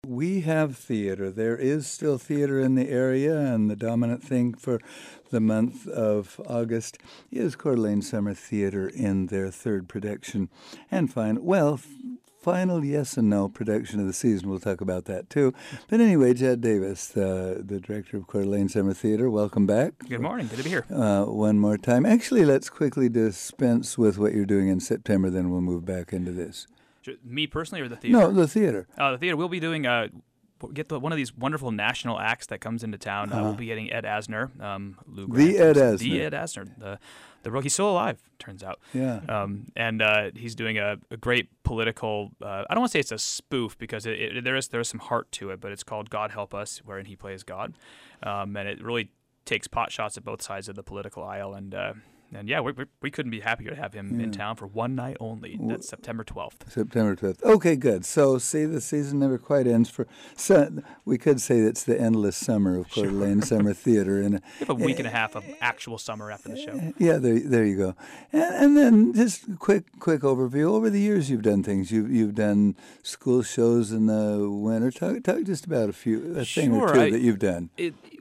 We have theater. There is still theater in the area, and the dominant thing for the month of August is Coeur d'Alene Summer Theater in their third production and final yes and no production of the season. We'll talk about that too. But anyway, Jed Davis, the director of Coeur d'Alene Summer Theater, welcome back. Good morning. Good to be here. One more time. Actually, let's quickly dispense with what you're doing in September, then we'll move back into this. Me personally or the theater? No, the theater. The theater. We'll be doing one of these wonderful national acts that comes into town. We'll be getting Ed Asner. Lou Grant, the Ed Asner. The rookie. He's still alive, turns out. Yeah. And he's doing a great political. I don't want to say it's a spoof because there is some heart to it, but it's called God Help Us, wherein he plays God, and it really takes pot shots at both sides of the political aisle. And yeah, we couldn't be happier to have him in town for one night only. That's September 12th. September 12th. Okay, good. So, see, the season never quite ends. We could say it's the endless summer of Coeur d'Alene Summer Theater. We have a week and a half of actual summer after the show. Yeah, there you go. And then just a quick overview. Over the years, you've done things. You've done school shows in the winter. Talk just about a thing or two that you've done.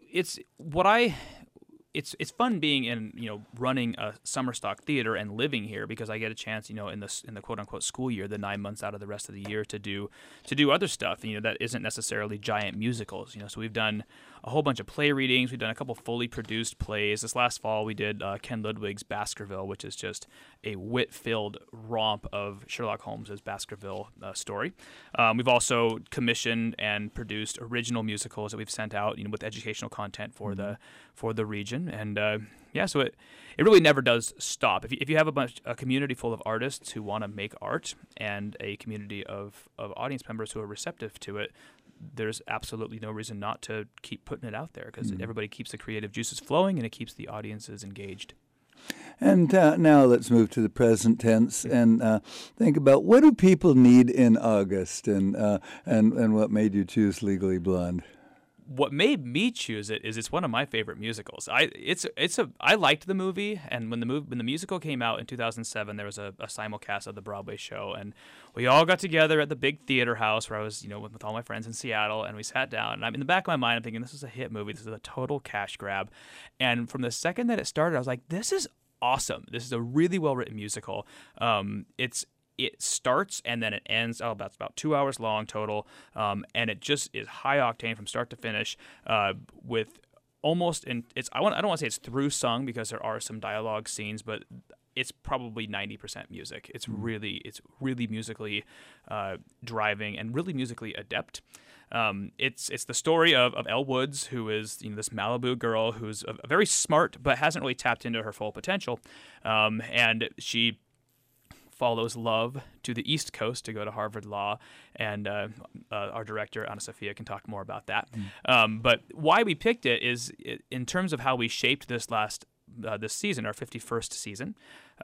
It's fun being in running a summer stock theater and living here because I get a chance in the quote unquote school year, the 9 months out of the rest of the year to do other stuff that isn't necessarily giant musicals. So we've done a whole bunch of play readings. We've done a couple fully produced plays. This last fall we did Ken Ludwig's Baskerville, which is just a wit-filled romp of Sherlock Holmes's Baskerville story. We've also commissioned and produced original musicals that we've sent out with educational content for the region. And so it really never does stop. If you have a community full of artists who want to make art and a community of audience members who are receptive to it, there's absolutely no reason not to keep putting it out there because everybody keeps the creative juices flowing and it keeps the audiences engaged. And now let's move to the present tense and think about what do people need in August and what made you choose Legally Blonde? What made me choose it is it's one of my favorite musicals. I liked the movie, and when the musical came out in 2007, there was a simulcast of the Broadway show, and we all got together at the big theater house where I was, with all my friends in Seattle, and we sat down. And I'm in the back of my mind, I'm thinking this is a hit movie, this is a total cash grab, and from the second that it started, I was like, this is awesome. This is a really well written musical. It starts and then it ends. That's about 2 hours long total, and it just is high octane from start to finish. With almost, and I don't want to say it's through sung because there are some dialogue scenes, but it's probably 90% music. It's really musically driving and really musically adept. It's the story of Elle Woods, who is this Malibu girl who's very smart but hasn't really tapped into her full potential, and she follows love to the East Coast to go to Harvard Law, and our director, Anna Sophia, can talk more about that. But why we picked it is in terms of how we shaped this season, our 51st season,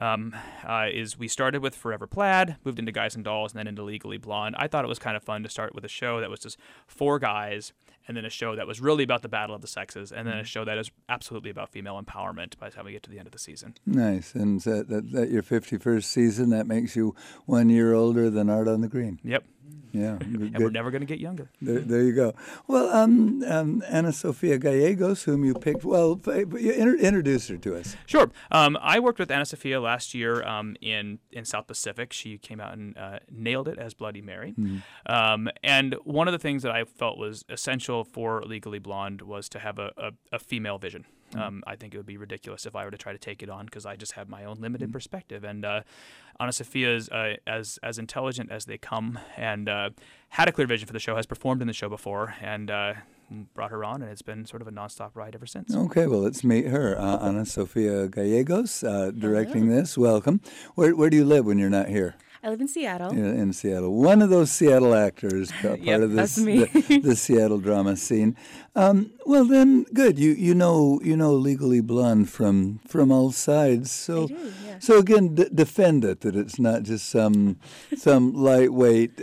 is we started with Forever Plaid, moved into Guys and Dolls, and then into Legally Blonde. I thought it was kind of fun to start with a show that was just 4 guys, and then a show that was really about the battle of the sexes, and then a show that is absolutely about female empowerment by the time we get to the end of the season. Nice. And that your 51st season, that makes you 1 year older than Art on the Green. Yep. Yeah, and we're never going to get younger. There you go. Well, Anna Sophia Gallegos, whom you picked, introduce her to us. Sure. I worked with Anna Sophia last year in South Pacific. She came out and nailed it as Bloody Mary. And one of the things that I felt was essential for Legally Blonde was to have a female vision. I think it would be ridiculous if I were to try to take it on because I just have my own limited perspective. And Anna Sophia is as intelligent as they come and had a clear vision for the show, has performed in the show before, and brought her on, and it's been sort of a nonstop ride ever since. Okay, well, let's meet her. Anna Sophia Gallegos, directing this. Welcome. Where do you live when you're not here? I live in Seattle. In Seattle. One of those Seattle actors, part of this, that's me. the Seattle drama scene. Well, then, good. You know Legally Blonde from all sides. So, I do, yeah. So again, defend it that it's not just some lightweight,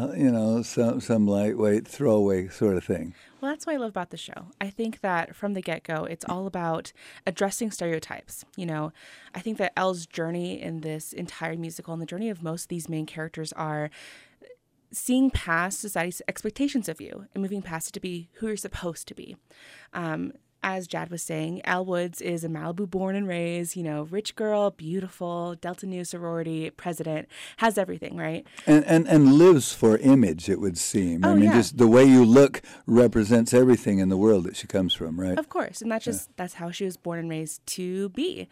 some lightweight throwaway sort of thing. Well, that's what I love about the show. I think that from the get-go, it's all about addressing stereotypes. I think that Elle's journey in this entire musical and the journey of most of these main characters are seeing past society's expectations of you and moving past it to be who you're supposed to be. As Jad was saying, Elle Woods is a Malibu born and raised, rich girl, beautiful, Delta Nu sorority president, has everything, right? And lives for image, it would seem. Oh, I mean, yeah. just the way you look represents everything in the world that she comes from, right? Of course. And that's how she was born and raised to be.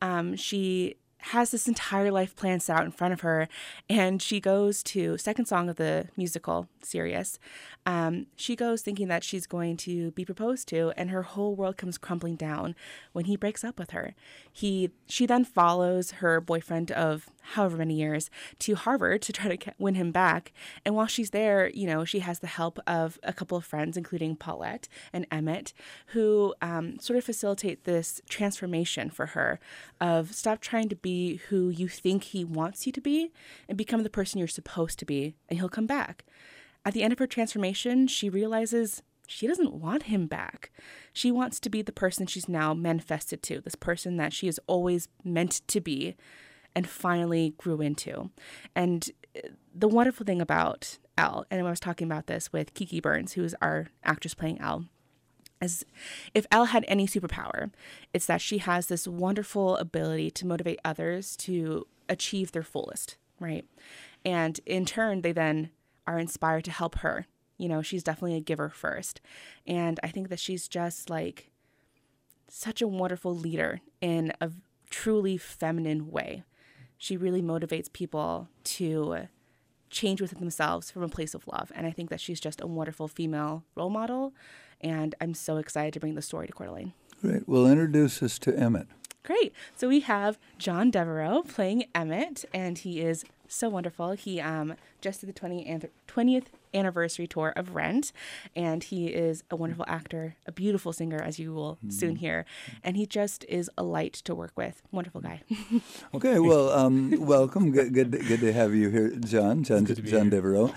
She has this entire life plan set out in front of her, and she goes to second song of the musical Sirius. She goes thinking that she's going to be proposed to, and her whole world comes crumbling down when he breaks up with her. She then follows her boyfriend of however many years to Harvard to try to win him back. And while she's there, she has the help of a couple of friends, including Paulette and Emmett, who sort of facilitate this transformation for her of stop trying to be who you think he wants you to be and become the person you're supposed to be, and he'll come back. At the end of her transformation, she realizes she doesn't want him back. She wants to be the person she's now manifested to, this person that she has always meant to be and finally grew into. And the wonderful thing about Elle, and I was talking about this with Kiki Burns, who's our actress playing Elle, as if Elle had any superpower, it's that she has this wonderful ability to motivate others to achieve their fullest, right? And in turn, they then are inspired to help her. She's definitely a giver first. And I think that she's just like such a wonderful leader in a truly feminine way. She really motivates people to change within themselves from a place of love. And I think that she's just a wonderful female role model. And I'm so excited to bring the story to Coeur d'Alene. Great. Well, introduce us to Emmett. Great. So we have John Devereaux playing Emmett, and he is so wonderful. He just did the 20th anniversary tour of Rent, and he is a wonderful actor, a beautiful singer, as you will soon hear, and he just is a light to work with. Wonderful guy. Okay, well, welcome. Good to have you here, John Devereaux.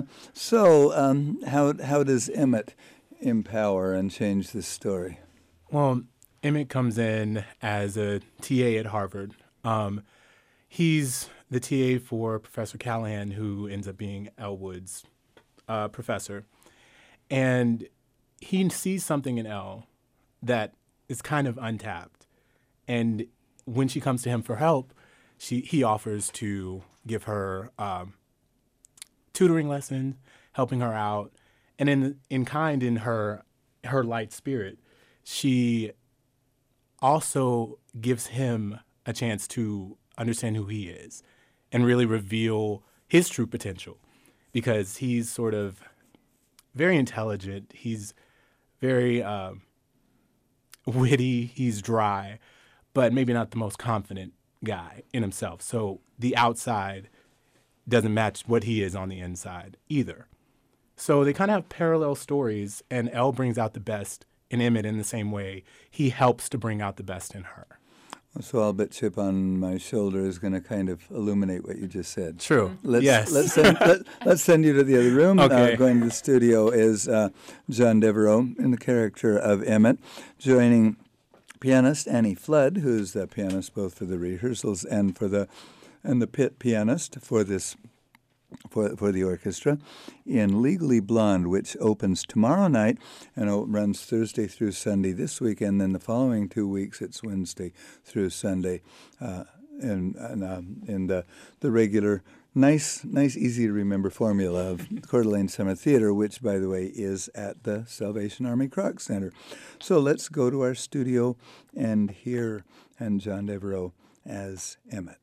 How does Emmett empower and change this story? Well, Emmett comes in as a TA at Harvard. He's the TA for Professor Callahan, who ends up being Elle Woods' professor. And he sees something in Elle that is kind of untapped. And when she comes to him for help, he offers to give her tutoring lessons, helping her out. And in kind, in her light spirit, she also gives him a chance to understand who he is and really reveal his true potential, because he's sort of very intelligent. He's very witty. He's dry, but maybe not the most confident guy in himself. So the outside doesn't match what he is on the inside either. So they kind of have parallel stories, and Elle brings out the best in Emmett in the same way he helps to bring out the best in her. So I'll bet Chip on my shoulder is going to kind of illuminate what you just said. True. Let's send you to the other room. Okay. Going to the studio is John Devereaux in the character of Emmett, joining pianist Annie Flood, who's the pianist both for the rehearsals and the pit pianist for this. For the orchestra, in Legally Blonde, which opens tomorrow night and runs Thursday through Sunday this week, and then the following 2 weeks it's Wednesday through Sunday, in the regular nice, easy to remember formula of Coeur d'Alene Summer Theater, which, by the way, is at the Salvation Army Kroc Center. So let's go to our studio and hear John Devereaux as Emmett.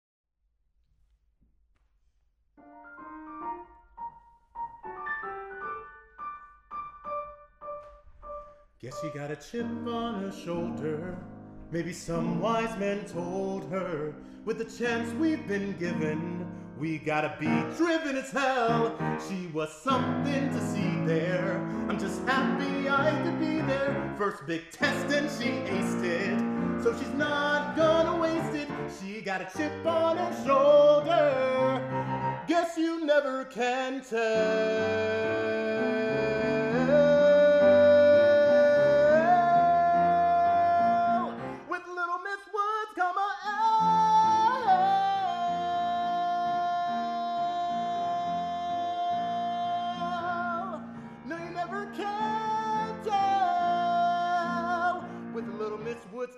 Guess she got a chip on her shoulder. Maybe some wise men told her, with the chance we've been given, we gotta be driven as hell. She was something to see there. I'm just happy I could be there. First big test and she aced it, so she's not gonna waste it. She got a chip on her shoulder. Guess you never can tell.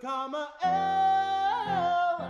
comma L.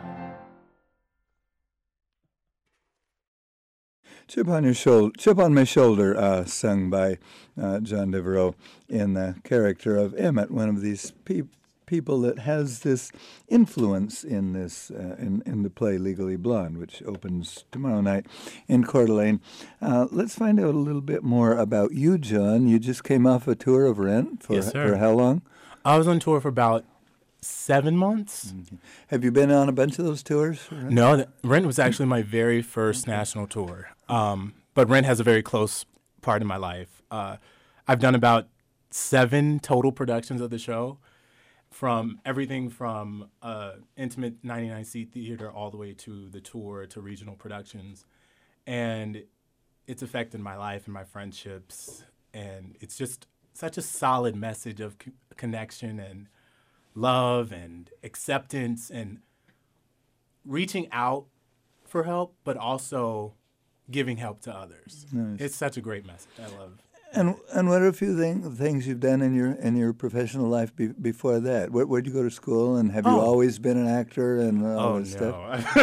Chip on My Shoulder, sung by John Devereaux in the character of Emmett, one of these people that has this influence in this in the play Legally Blonde, which opens tomorrow night in Coeur d'Alene. Let's find out a little bit more about you, John. You just came off a tour of Rent for, Yes, sir. for how long? I was on tour for about 7 months. Have you been on a bunch of those tours? No, Rent was actually my very first national tour. But Rent has a very close part in my life. I've done about 7 total productions of the show, from everything from intimate 99-seat theater all the way to the tour to regional productions. And it's affected my life and my friendships. And it's just such a solid message of connection and love and acceptance and reaching out for help, but also giving help to others. Nice. It's such a great message. I love. And what are a few things you've done in your professional life before that? Where'd you go to school, and have you always been an actor and all this stuff?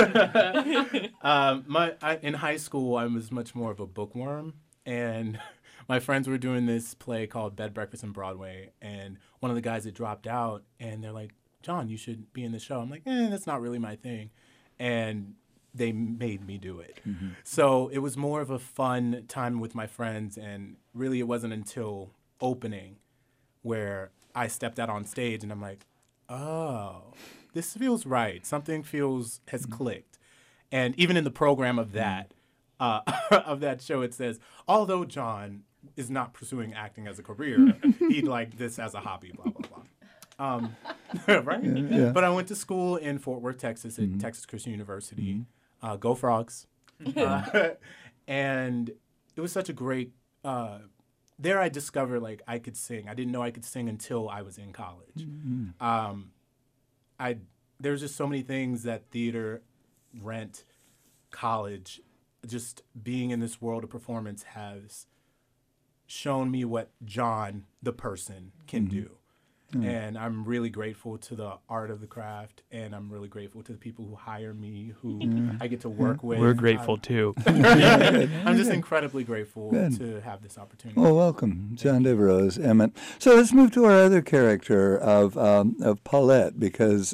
In high school, I was much more of a bookworm, and my friends were doing this play called Bed, Breakfast, and Broadway, and one of the guys had dropped out, and they're like, "John, you should be in the show." I'm like, that's not really my thing, and they made me do it. Mm-hmm. So it was more of a fun time with my friends, and really it wasn't until opening where I stepped out on stage and I'm like, oh, this feels right. Something has clicked. And even in the program of that, show, it says, although John is not pursuing acting as a career, he'd like this as a hobby, blah, blah, blah. Right? Yeah. But I went to school in Fort Worth, Texas, at Texas Christian University. Go Frogs. And it was such a great, there I discovered I could sing. I didn't know I could sing until I was in college. There's just so many things that theater, Rent, college, just being in this world of performance has shown me what John, the person, can do. And I'm really grateful to the art of the craft, and I'm really grateful to the people who hire me, who I get to work with. We're grateful too. I'm just incredibly grateful to have this opportunity. Well, welcome, John Devereaux as Emmett. So let's move to our other character of Paulette, because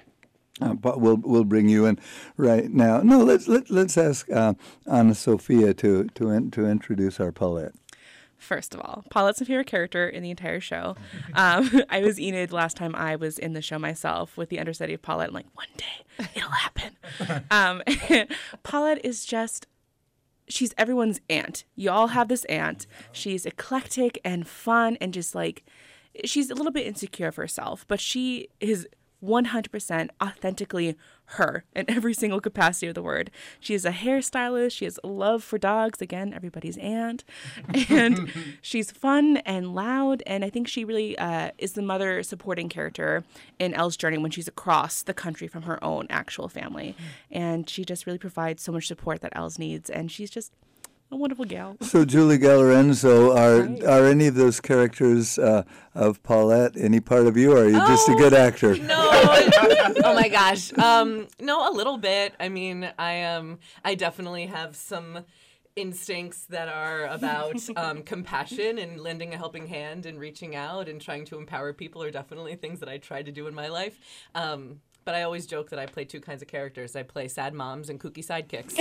we'll bring you in right now. No, let's ask Anna Sophia to introduce our Paulette. First of all, Paulette's my favorite character in the entire show. I was Enid last time I was in the show myself with the understudy of Paulette. I'm like, one day it'll happen. Paulette is she's everyone's aunt. You all have this aunt. She's eclectic and fun and just she's a little bit insecure of herself, but she is 100% authentically her in every single capacity of the word. She is a hairstylist. She has a love for dogs. Again, everybody's aunt. And she's fun and loud. And I think she really is the mother supporting character in Elle's journey when she's across the country from her own actual family. And she just really provides so much support that Elle's needs. And she's just a wonderful gal. So, Julie Galorenzo, are any of those characters of Paulette any part of you, or are you just a good actor? No. Oh my gosh. No, a little bit. I mean, I definitely have some instincts that are about compassion and lending a helping hand and reaching out and trying to empower people are definitely things that I try to do in my life. But I always joke that I play 2 kinds of characters. I play sad moms and kooky sidekicks.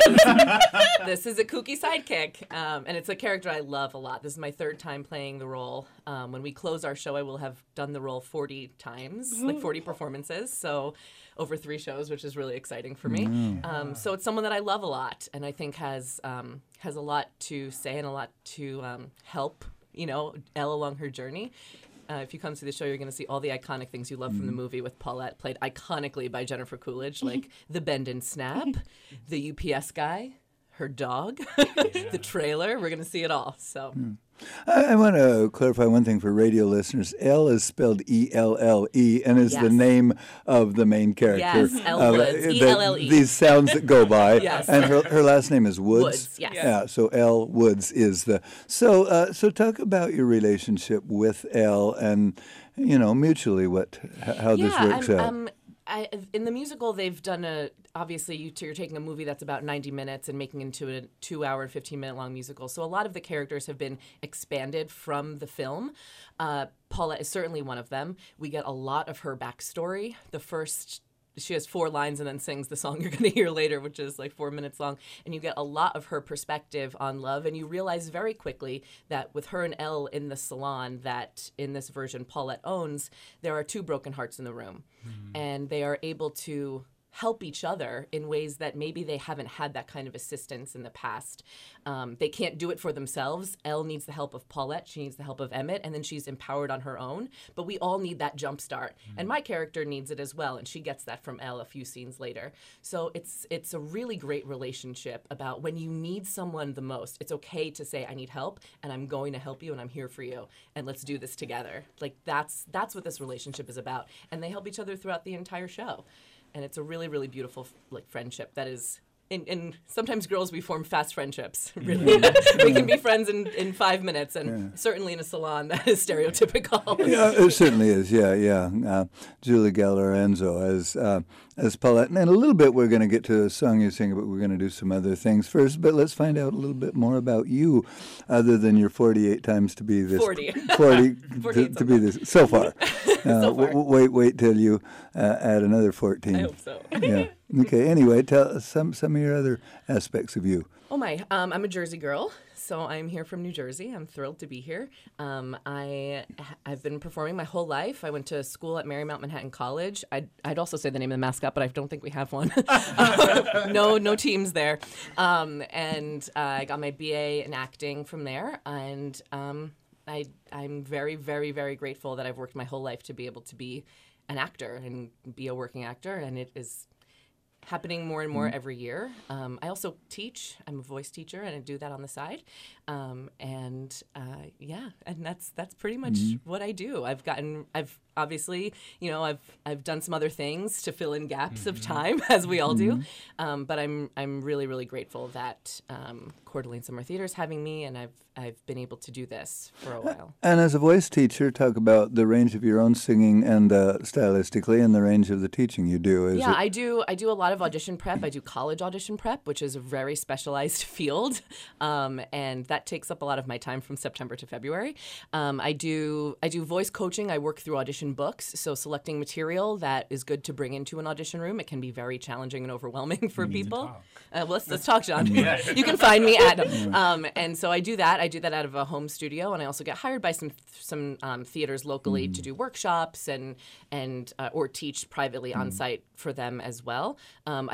This is a kooky sidekick, and it's a character I love a lot. This is my 3rd time playing the role. When we close our show, I will have done the role 40 times, 40 performances, so over 3 shows, which is really exciting for me. So it's someone that I love a lot, and I think has a lot to say and a lot to help, Elle along her journey. If you come to the show, you're going to see all the iconic things you love from the movie with Paulette, played iconically by Jennifer Coolidge, like the bend and snap, the UPS guy, her dog, the trailer. We're going to see it all. So I want to clarify one thing for radio listeners. Elle is spelled E-L-L-E and is the name of the main character. Yes, Elle Woods, E-L-L-E. These sounds that go by. Yes. And her last name is Woods. Woods, yes. Yeah, so Elle Woods is the... So talk about your relationship with Elle and, mutually how this works out. In the musical, they've done obviously you're taking a movie that's about 90 minutes and making it into a 2-hour and 15-minute long musical. So a lot of the characters have been expanded from the film. Paulette is certainly one of them. We get a lot of her backstory. She has 4 lines and then sings the song you're going to hear later, which is like 4 minutes long. And you get a lot of her perspective on love. And you realize very quickly that with her and Elle in the salon that in this version Paulette owns, there are 2 broken hearts in the room. Mm-hmm. And they are able to help each other in ways that maybe they haven't had that kind of assistance in the past. They can't do it for themselves. Elle needs the help of Paulette. She needs the help of Emmett, and then she's empowered on her own. But we all need that jump start. And my character needs it as well, and she gets that from Elle a few scenes later. So it's a really great relationship about when you need someone the most, it's okay to say, I need help, and I'm going to help you, and I'm here for you, and let's do this together. Like, that's what this relationship is about. And they help each other throughout the entire show. And it's a really, really beautiful friendship that is, and sometimes girls, we form fast friendships, really. We can be friends in 5 minutes, and certainly in a salon, that is stereotypical. Yeah, it certainly is, yeah. Julie Gallorenzo as Paulette. And in a little bit, we're going to get to a song you sing, but we're going to do some other things first. But let's find out a little bit more about you, other than your 48 times to be this. 40. 40 to be this, so far. So far. Wait till you add another 14. I hope so. Yeah. Okay, anyway, tell us some of your other aspects of you. Oh my, I'm a Jersey girl, so I'm here from New Jersey. I'm thrilled to be here. I've been performing my whole life. I went to school at Marymount Manhattan College. I'd also say the name of the mascot, but I don't think we have one. No teams there. And I got my BA in acting from there, and I'm very, very, very grateful that I've worked my whole life to be able to be an actor and be a working actor, and it is happening more and more every year. I also teach. I'm a voice teacher, and I do that on the side. And that's pretty much what I do. I've obviously, I've done some other things to fill in gaps of time, as we all do. But I'm really, really grateful that Coeur d'Alene Summer Theater is having me, and I've been able to do this for a while. And as a voice teacher, talk about the range of your own singing and stylistically, and the range of the teaching you do. I do a lot of audition prep. I do college audition prep, which is a very specialized field, and that takes up a lot of my time from September to February. I do voice coaching. I work through audition books, so selecting material that is good to bring into an audition room. It can be very challenging and overwhelming for people. Let's talk, John. You can find me at and so I do that. I do that out of a home studio, and I also get hired by some theaters locally to do workshops and or teach privately on site for them as well. I'm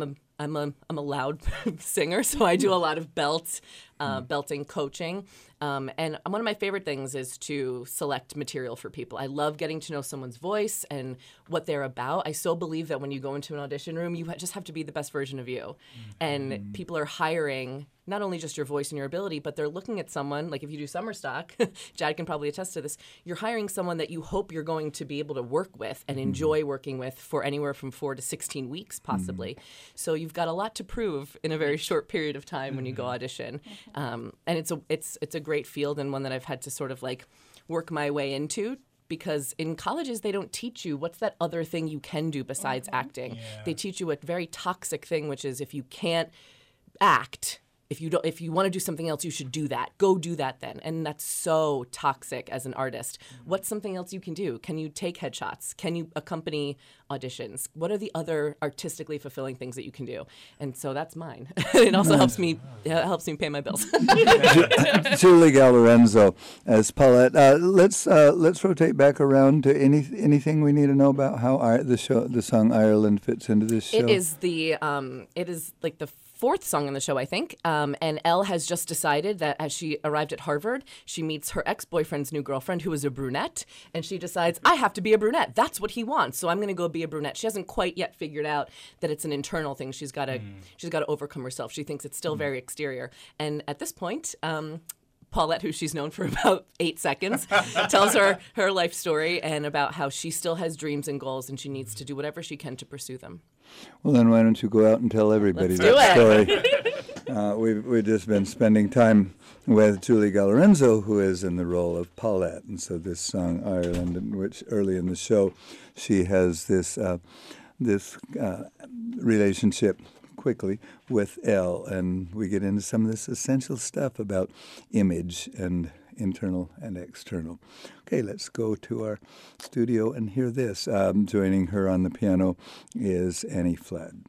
a loud singer, so I do a lot of belting coaching. And one of my favorite things is to select material for people. I love getting to know someone's voice and what they're about. I so believe that when you go into an audition room, you just have to be the best version of you. And people are hiring not only just your voice and your ability, but they're looking at someone, like if you do summer stock, Jad can probably attest to this, you're hiring someone that you hope you're going to be able to work with and enjoy working with for anywhere from 4 to 16 weeks, possibly. So you've got a lot to prove in a very short period of time when you go audition. And it's a great field, and one that I've had to sort of like work my way into, because in colleges they don't teach you what's that other thing you can do besides acting. They teach you a very toxic thing, which is if you can't act, if you want to do something else, you should do that. Go do that then. And that's so toxic as an artist. What's something else you can do? Can you take headshots? Can you accompany auditions? What are the other artistically fulfilling things that you can do? And so that's mine. It also helps me pay my bills. Julie Gallorenzo as Paulette. Let's rotate back around to anything we need to know about how the song Ireland fits into this show. It is like the 4th song on the show, I think. And Elle has just decided that as she arrived at Harvard, she meets her ex-boyfriend's new girlfriend, who is a brunette, and she decides, I have to be a brunette. That's what he wants, so I'm going to go be a brunette. She hasn't quite yet figured out that it's an internal thing. She's got to overcome herself. She thinks it's still very exterior. And at this point, Paulette, who she's known for about 8 seconds, tells her life story and about how she still has dreams and goals and she needs to do whatever she can to pursue them. Well, then why don't you go out and tell everybody Let's that do story? We've just been spending time with Julie Gallorenzo, who is in the role of Paulette, and so this song Ireland, in which early in the show she has this relationship quickly with Elle, and we get into some of this essential stuff about image and internal and external. Okay, let's go to our studio and hear this. Joining her on the piano is Annie Flood.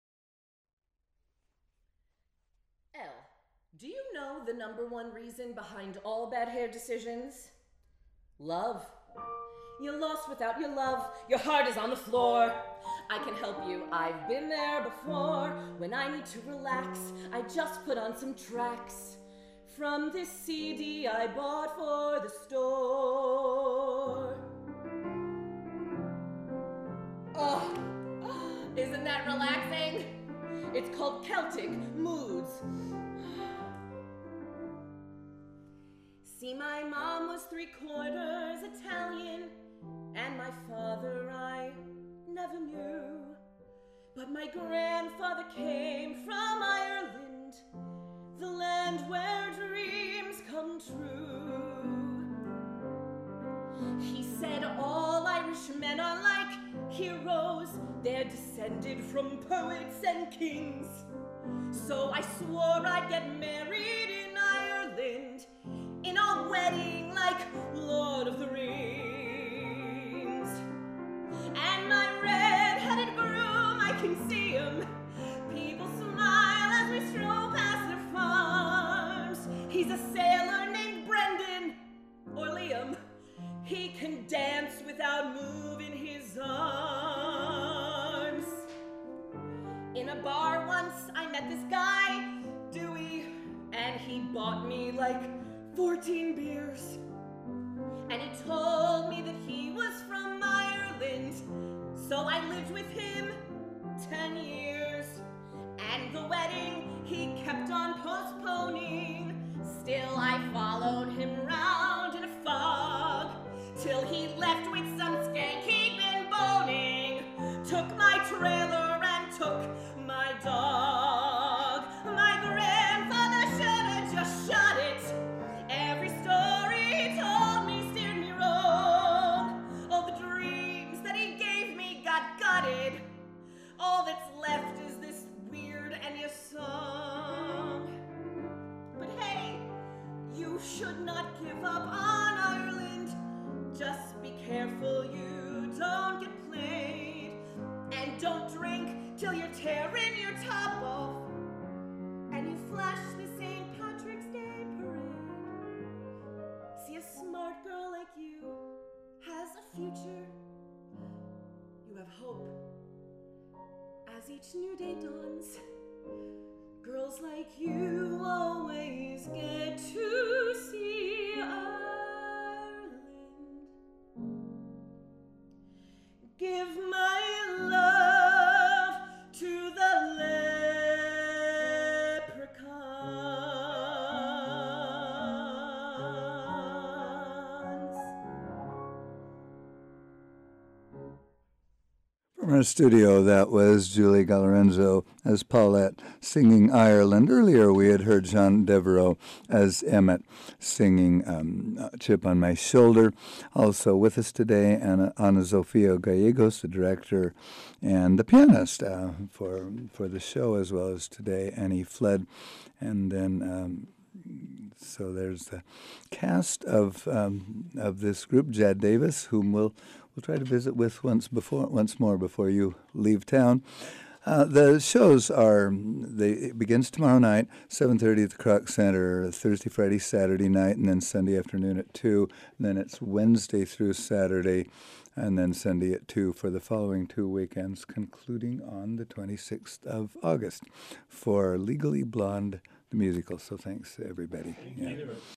Elle, do you know the number one reason behind all bad hair decisions? Love. You're lost without your love. Your heart is on the floor. I can help you. I've been there before. When I need to relax, I just put on some tracks from this CD I bought for the store. Oh, isn't that relaxing? It's called Celtic Moods. See, my mom was 3/4 Italian, and my father I never knew. But my grandfather came from Ireland, the land where dreams come true. He said all Irish men are like heroes, they're descended from poets and kings. So I swore I'd get married in Ireland, in a wedding like Lord of the Rings. And my red-headed groom, I can see him. People smile as we stroll past their farms. He's a sailor named Brendan, or Liam. He can dance without moving his arms. In a bar once, I met this guy, Dewey, and he bought me like 14 beers. And he told me that he was from Ireland, so I lived with him 10 years. And the wedding he kept on postponing. Still I followed him round in a fog, till he left with some skank he'd been boning, took my trailer and took my dog. My grandfather should have just shot it. Every story he told me steered me wrong. All the dreams that he gave me got gutted. All that's left is this weird Enya song. But hey, you should not give up on Ireland. Just be careful you don't get played. And don't drink till you're tearing your top off and you flash the St. Patrick's Day parade. See, a smart girl like you has a future. You have hope. As each new day dawns, girls like you always get to see Ireland. Give my love to the leprechauns. From our studio, that was Julie Gallorenzo as Paulette singing Ireland. Earlier, we had heard Jean Devereaux as Emmett singing Chip on My Shoulder. Also with us today, Ana Zofia Gallegos, the director and the pianist for the show, as well as today, Annie Flood. And then so there's the cast of this group, Jad Davis, whom we'll try to visit with once more before you leave town. The shows it begins tomorrow night, 7:30 at the Kroc Center, Thursday, Friday, Saturday night, and then Sunday afternoon at 2. And then it's Wednesday through Saturday, and then Sunday at 2 for the following 2 weekends, concluding on the 26th of August for Legally Blonde, the musical. So thanks to everybody.